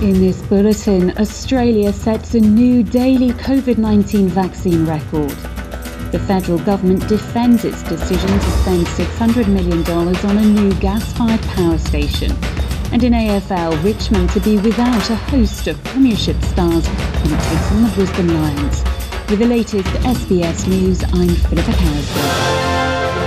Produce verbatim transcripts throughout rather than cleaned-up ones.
In this bulletin, Australia sets a new daily COVID nineteen vaccine record. The federal government defends its decision to spend six hundred million dollars on a new gas-fired power station. And in A F L, Richmond to be without a host of Premiership stars when it takes on the Brisbane Lions. With the latest S B S News, I'm Philippa Carisbrooke.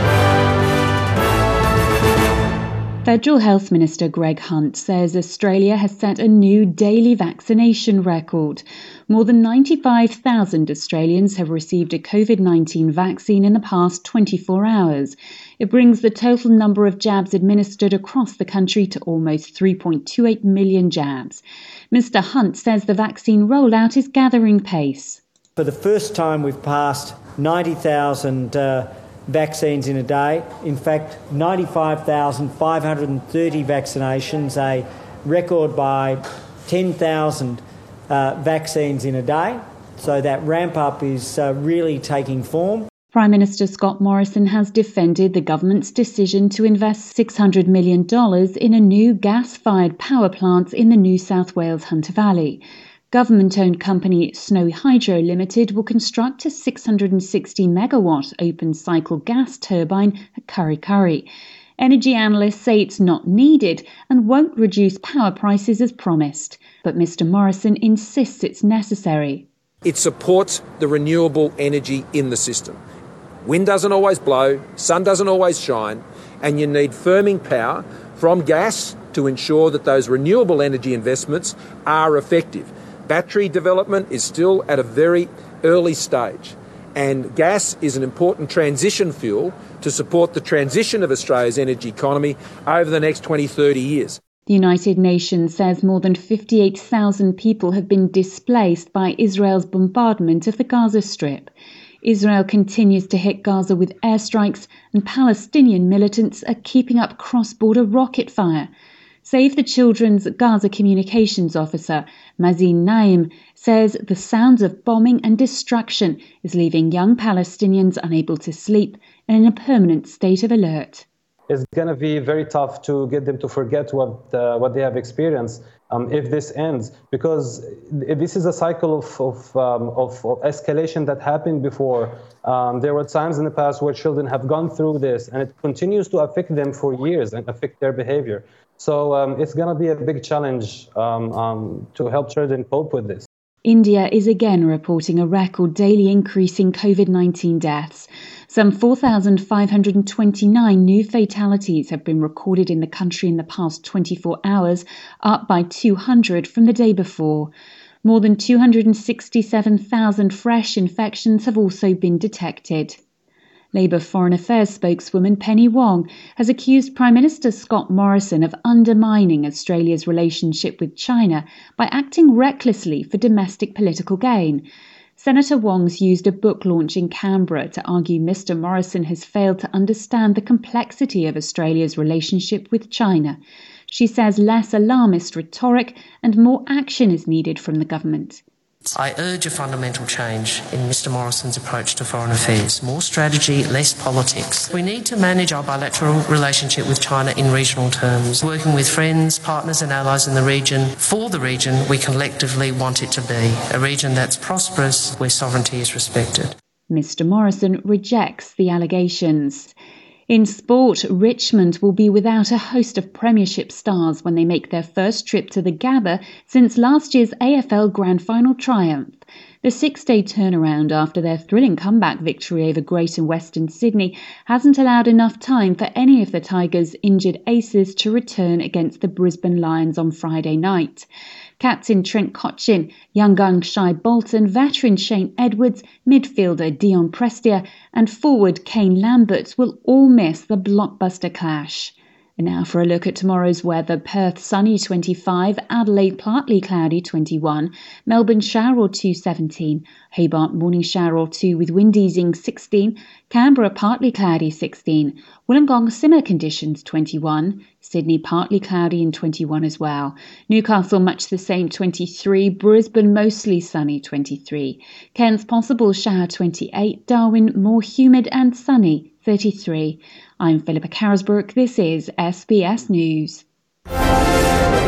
Federal Health Minister Greg Hunt says Australia has set a new daily vaccination record. More than ninety-five thousand Australians have received a COVID nineteen vaccine in the past twenty-four hours. It brings the total number of jabs administered across the country to almost three point two eight million jabs. Mister Hunt says the vaccine rollout is gathering pace. For the first time, we've passed ninety thousand uh, vaccines in a day. In fact, ninety-five thousand five hundred thirty vaccinations, a record by ten thousand uh, vaccines in a day. So that ramp up is uh, really taking form. Prime Minister Scott Morrison has defended the government's decision to invest six hundred million dollars in a new gas-fired power plant in the New South Wales Hunter Valley. Government-owned company Snowy Hydro Limited will construct a six hundred sixty megawatt open-cycle gas turbine at Kurri Kurri. Energy analysts say it's not needed and won't reduce power prices as promised. But Mister Morrison insists it's necessary. It supports the renewable energy in the system. Wind doesn't always blow, sun doesn't always shine, and you need firming power from gas to ensure that those renewable energy investments are effective. Battery development is still at a very early stage, and gas is an important transition fuel to support the transition of Australia's energy economy over the next twenty, thirty years. The United Nations says more than fifty-eight thousand people have been displaced by Israel's bombardment of the Gaza Strip. Israel continues to hit Gaza with airstrikes, and Palestinian militants are keeping up cross-border rocket fire. Save the Children's Gaza communications officer, Mazin Naim, says the sounds of bombing and destruction is leaving young Palestinians unable to sleep and in a permanent state of alert. It's going to be very tough to get them to forget what uh, what they have experienced um, if this ends, because this is a cycle of of, um, of, of escalation that happened before. Um, there were times in the past where children have gone through this, and it continues to affect them for years and affect their behavior. So um, it's going to be a big challenge um, um, to help children cope with this. India is again reporting a record daily increase in COVID nineteen deaths. Some four thousand five hundred twenty-nine new fatalities have been recorded in the country in the past twenty-four hours, up by two hundred from the day before. More than two hundred sixty-seven thousand fresh infections have also been detected. Labour Foreign Affairs spokeswoman Penny Wong has accused Prime Minister Scott Morrison of undermining Australia's relationship with China by acting recklessly for domestic political gain. Senator Wong's used a book launch in Canberra to argue Mister Morrison has failed to understand the complexity of Australia's relationship with China. She says less alarmist rhetoric and more action is needed from the government. I urge a fundamental change in Mister Morrison's approach to foreign affairs. More strategy, less politics. We need to manage our bilateral relationship with China in regional terms, working with friends, partners and allies in the region for the region we collectively want it to be, a region that's prosperous, where sovereignty is respected. Mister Morrison rejects the allegations. In sport, Richmond will be without a host of Premiership stars when they make their first trip to the Gabba since last year's A F L Grand Final triumph. The six-day turnaround after their thrilling comeback victory over Greater Western Sydney hasn't allowed enough time for any of the Tigers' injured aces to return against the Brisbane Lions on Friday night. Captain Trent Cotchin, young gun Shai Bolton, veteran Shane Edwards, midfielder Dion Prestia and forward Kane Lambert will all miss the blockbuster clash. And now for a look at tomorrow's weather. Perth sunny twenty-five, Adelaide partly cloudy twenty-one, Melbourne shower or two seventeen, Hobart morning shower or two with wind easing sixteen, Canberra partly cloudy sixteen, Wollongong similar conditions twenty-one, Sydney partly cloudy and twenty-one as well, Newcastle much the same twenty-three, Brisbane mostly sunny twenty-three, Cairns possible shower twenty-eight, Darwin more humid and sunny thirty-three. I'm Philippa Carisbrooke. This is S B S News.